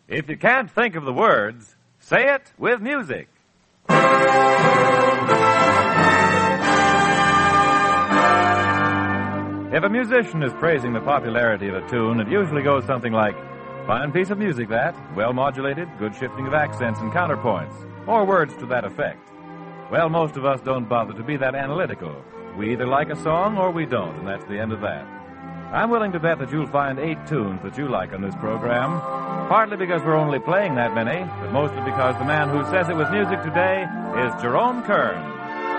If you can't think of the words, say it with music. If a musician is praising the popularity of a tune, it usually goes something like, fine piece of music that, well modulated, good shifting of accents and counterpoints, or words to that effect. Well, most of us don't bother to be that analytical. We either like a song or we don't, and that's the end of that. I'm willing to bet that you'll find 8 tunes that you like on this program, partly because we're only playing that many, but mostly because the man who says it with music today is Jerome Kern.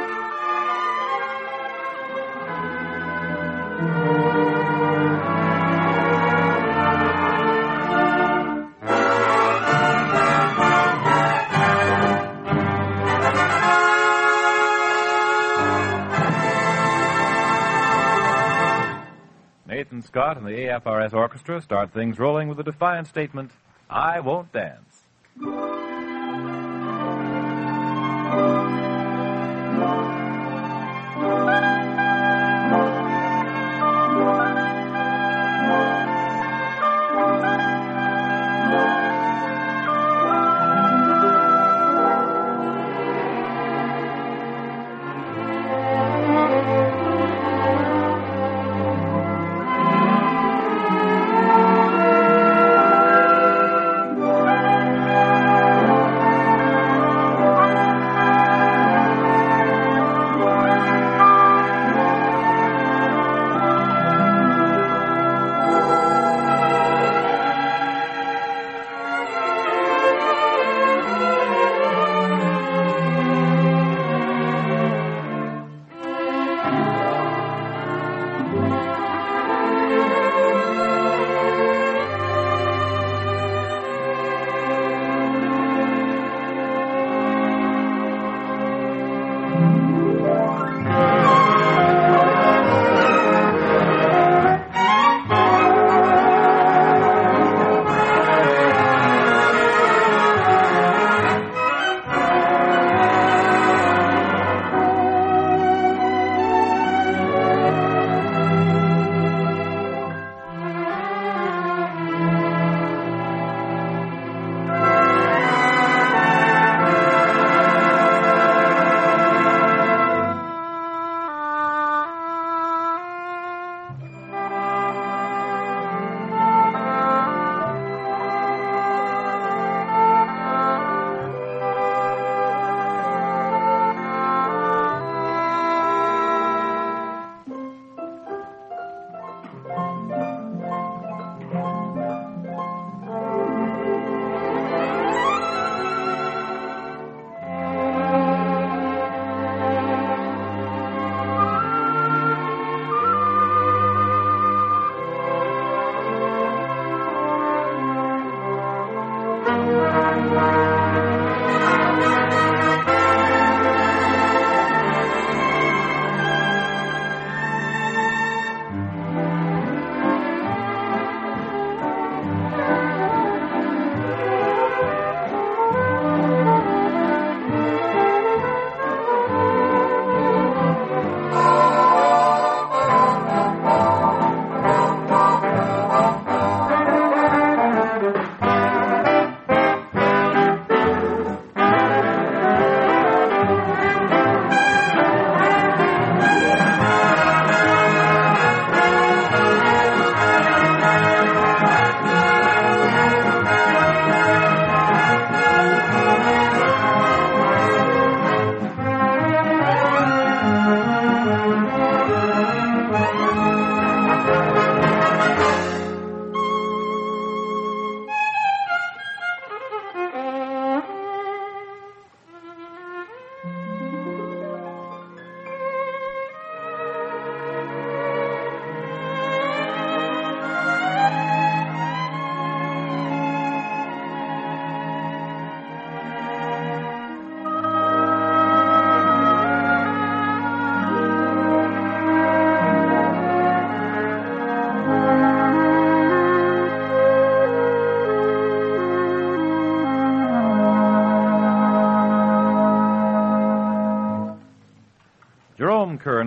Nathan Scott and the AFRS Orchestra start things rolling with the defiant statement, I won't dance.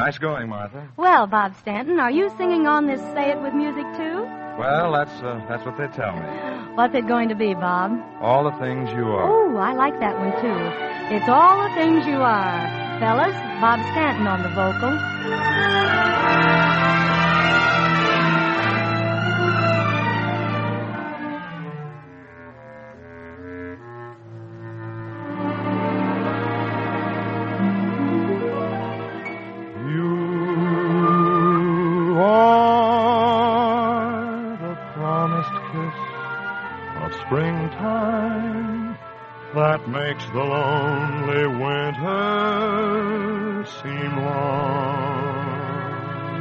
Nice going, Martha. Well, Bob Stanton, are you singing on this Say It With Music, too? Well, that's what they tell me. What's it going to be, Bob? All the things you are. Oh, I like that one, too. It's All the Things You Are. Fellas, Bob Stanton on the vocal. Springtime that makes the lonely winter seem long.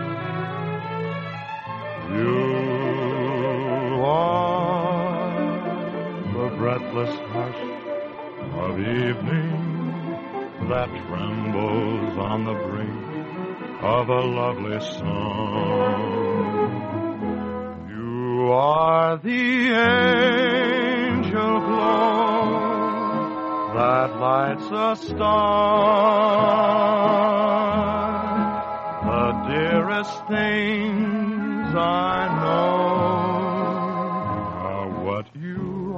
You are the breathless hush of evening that trembles on the brink of a lovely song. You are the angel glow that lights a star, the dearest things I know are what you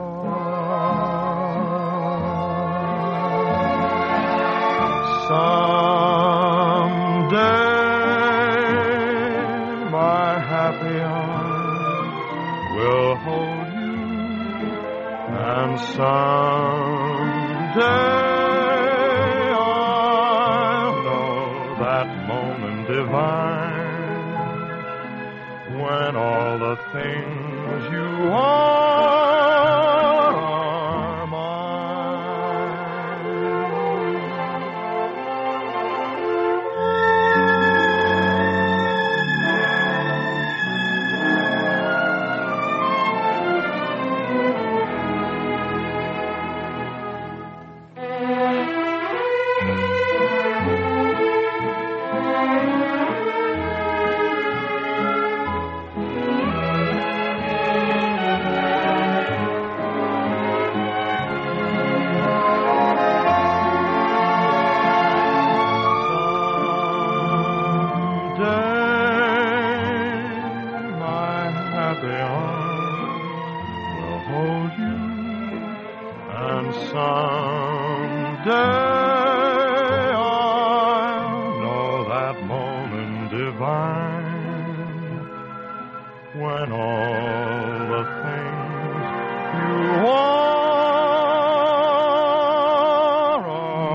are. Someday my happy arms will hold you, and someday I'll know that moment divine when all the things you are mine. Someday I'll know that moment divine when all the things you are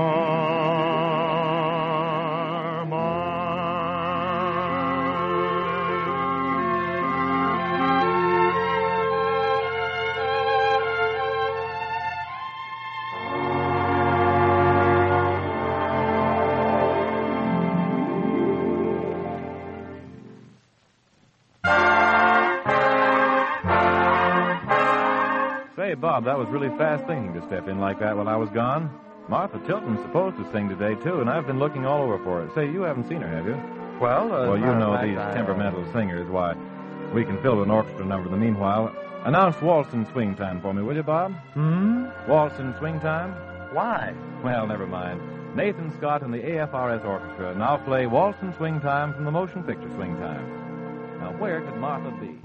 Say, Bob, that was really fast thinking to step in like that while I was gone. Martha Tilton's supposed to sing today, too, and I've been looking all over for her. Say, you haven't seen her, have you? Well, you know these temperamental singers. Why, we can fill an orchestra number in the meanwhile. Announce Waltz and Swing Time for me, will you, Bob? Waltz and Swing Time? Why? Well, never mind. Nathan Scott and the AFRS Orchestra now play Waltz and Swing Time from the motion picture Swing Time. Now, where could Martha be?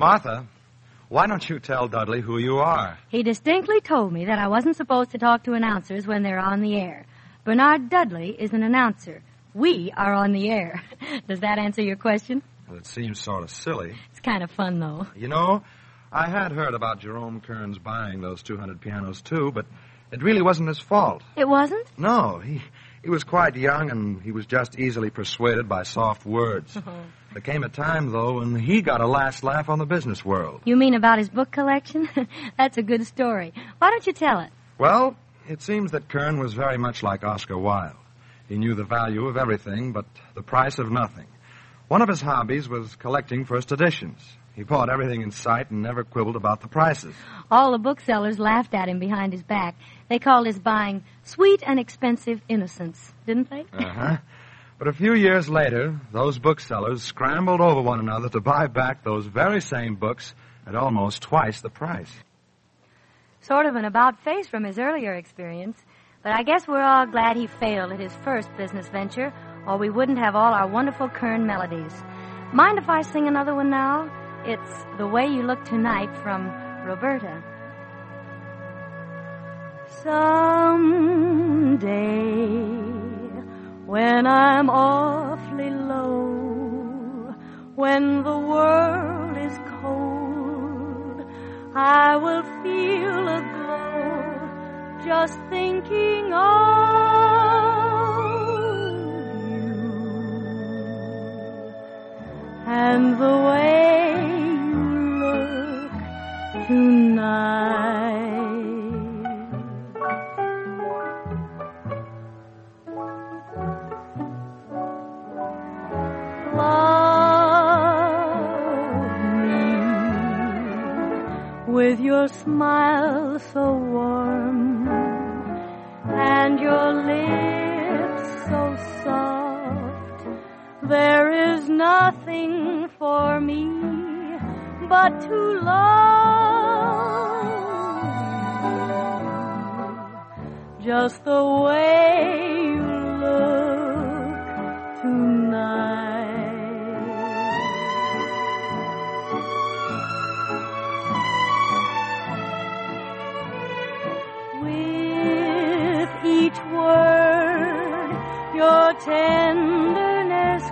Martha, why don't you tell Dudley who you are? He distinctly told me that I wasn't supposed to talk to announcers when they're on the air. Bernard Dudley is an announcer. We are on the air. Does that answer your question? Well, it seems sort of silly. It's kind of fun, though. You know, I had heard about Jerome Kern's buying those 200 pianos, too, but it really wasn't his fault. It wasn't? No, he was quite young, and he was just easily persuaded by soft words. There came a time, though, when he got a last laugh on the business world. You mean about his book collection? That's a good story. Why don't you tell it? Well, it seems that Kern was very much like Oscar Wilde. He knew the value of everything, but the price of nothing. One of his hobbies was collecting first editions. He bought everything in sight and never quibbled about the prices. All the booksellers laughed at him behind his back. They called his buying sweet and expensive innocence, didn't they? Uh-huh. But a few years later, those booksellers scrambled over one another to buy back those very same books at almost twice the price. Sort of an about-face from his earlier experience. But I guess we're all glad he failed at his first business venture, or we wouldn't have all our wonderful Kern melodies. Mind if I sing another one now? It's The Way You Look Tonight from Roberta. Someday, when I'm awfully low, when the world is cold, I will feel a glow just thinking of you and the way you look tonight. With your smile so warm and your lips so soft, there is nothing for me but to love you, just the way you look tonight. Each word, your tenderness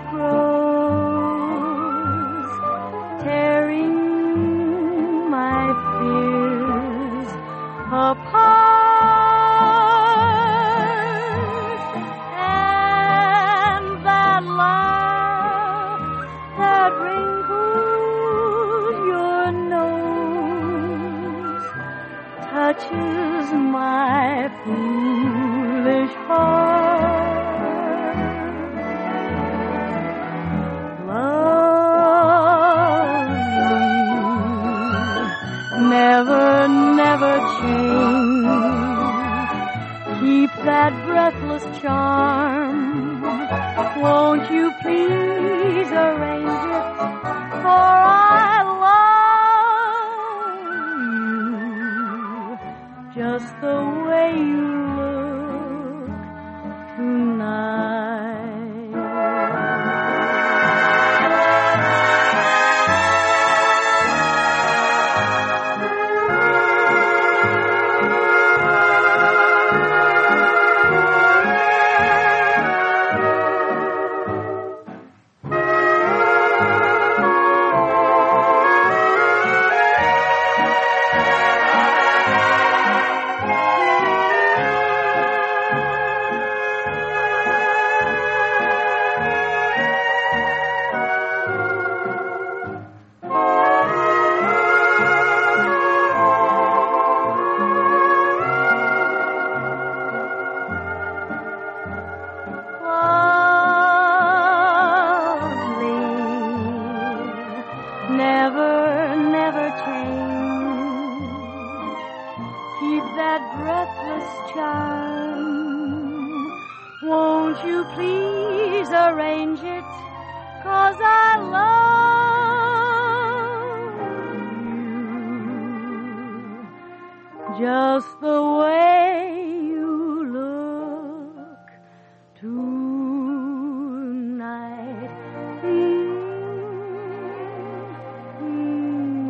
grows, tearing my fears apart. And that laugh that wrinkles your nose touches my foolish heart. Lovely, never, never change. Keep that breathless charm. Won't you please arrange it? For I love you just the way you look tonight. Never, never change. Keep that breathless charm. Won't you please arrange it? 'Cause I love you just the way you look tonight.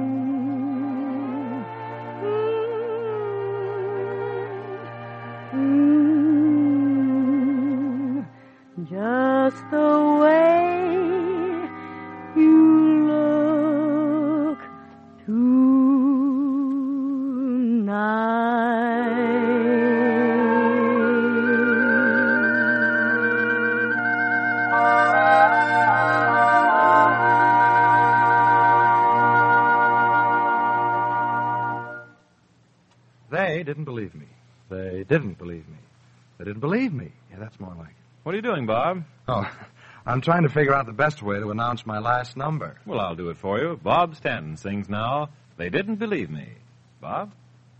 They didn't believe me. They didn't believe me. They didn't believe me. Yeah, that's more like it. What are you doing, Bob? Oh, I'm trying to figure out the best way to announce my last number. Well, I'll do it for you. Bob Stanton sings now, They Didn't Believe Me. Bob?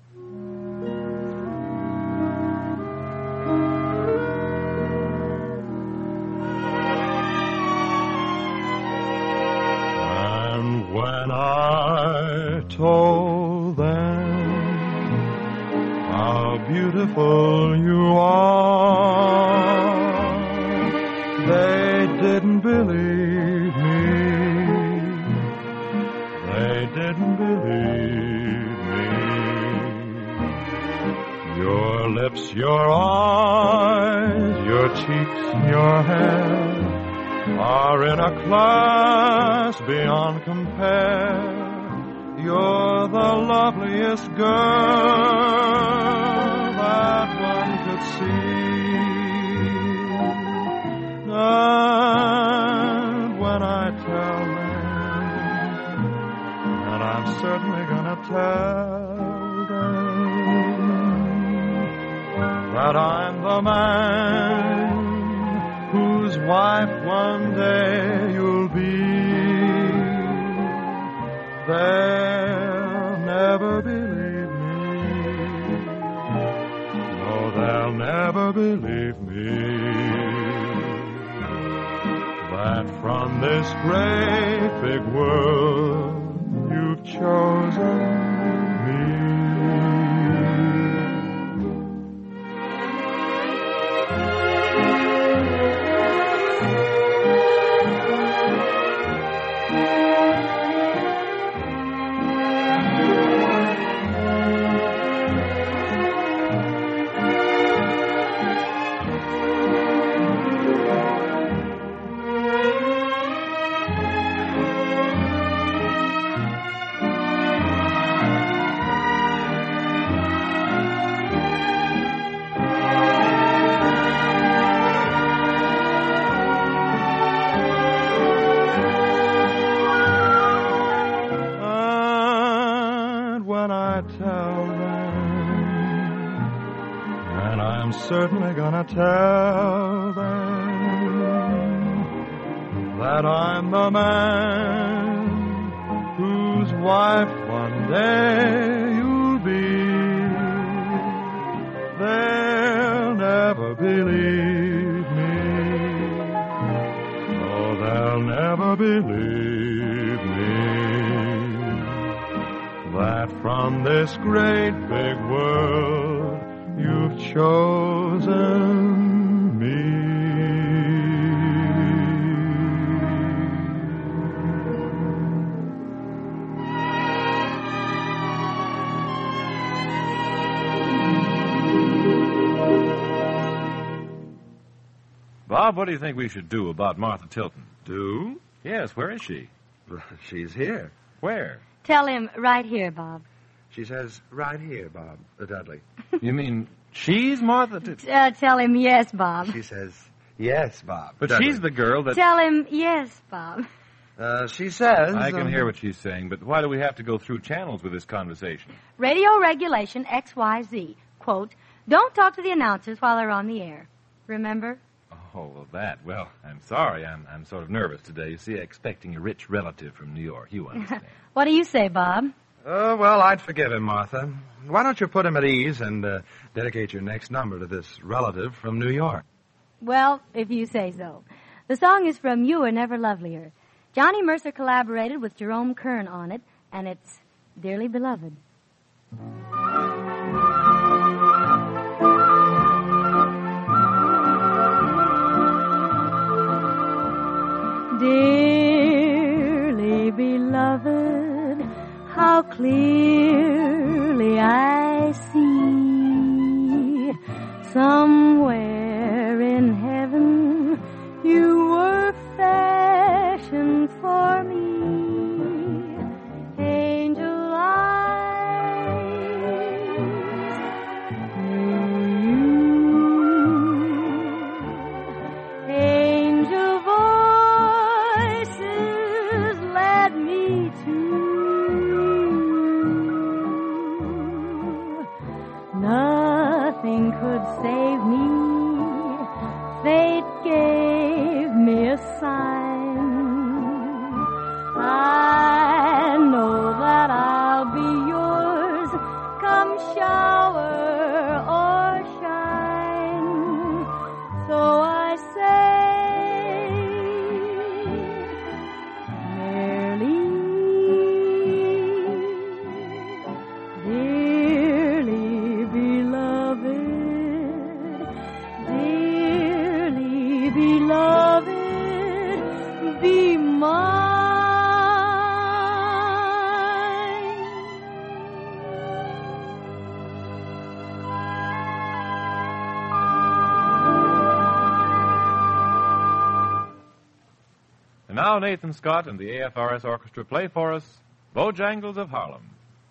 And when I told them how beautiful you are, they didn't believe me. They didn't believe me. Your lips, your eyes, your cheeks, your hair are in a class beyond compare. You're the loveliest girl that one could see. And when I tell them, and I'm certainly gonna tell them, that I'm the man whose wife one day you'll be, they'll never believe me. No, they'll never believe me. That from this great big world you've chosen me. Certainly gonna tell them that I'm the man whose wife one day you'll be. They'll never believe me. Oh, they'll never believe me. That from this great big world you've chosen me. Bob, what do you think we should do about Martha Tilton? Do? Yes, where is she? She's here. Where? Tell him right here, Bob. She says, right here, Bob, Dudley. You mean she's Martha Tilton? Tell him yes, Bob. She says, yes, Bob. But Dudley. she's the girl that... Tell him yes, Bob. She says... I can hear what she's saying, but why do we have to go through channels with this conversation? Radio regulation XYZ. Quote, don't talk to the announcers while they're on the air. Remember? Oh, well, that. Well, I'm sorry. I'm sort of nervous today. You see, expecting a rich relative from New York. You understand. What do you say, Bob? Well, I'd forgive him, Martha. Why don't you put him at ease and dedicate your next number to this relative from New York? Well, if you say so. The song is from You Are Never Lovelier. Johnny Mercer collaborated with Jerome Kern on it, and it's Dearly Beloved. Dearly beloved, how clearly I see somewhere in heaven you were fashioned for me. Angel eyes Nothing could save me. Fate gave me a sign. I know that I'll be yours come shower or shine. So I say, dearly beloved, be mine. And now Nathan Scott and the AFRS Orchestra play for us Bojangles of Harlem.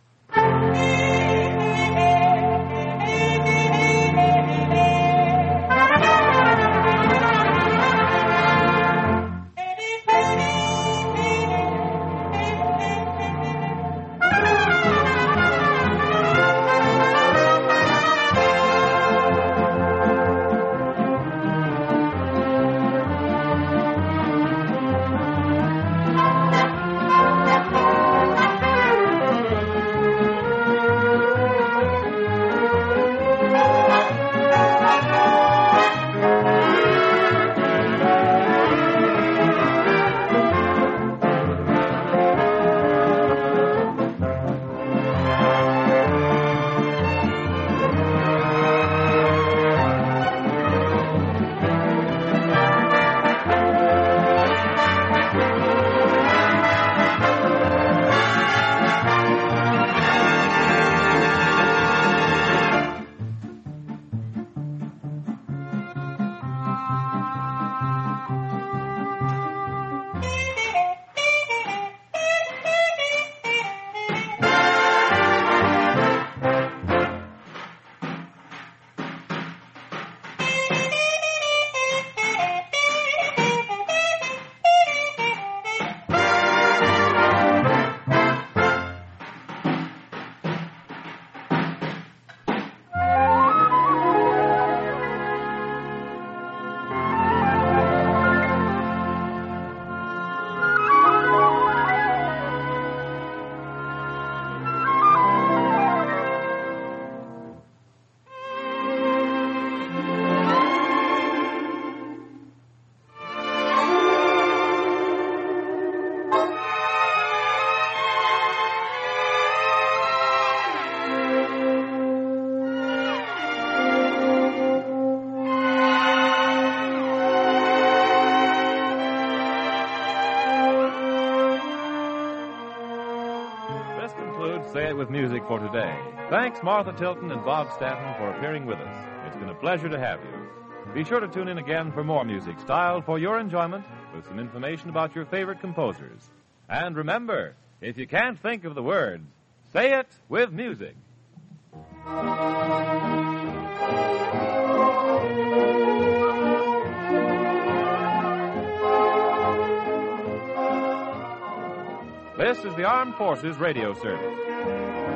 Say It With Music for today. Thanks, Martha Tilton and Bob Stanton, for appearing with us. It's been a pleasure to have you. Be sure to tune in again for more music styled for your enjoyment with some information about your favorite composers. And remember, if you can't think of the words, say it with music. This is the Armed Forces Radio Service.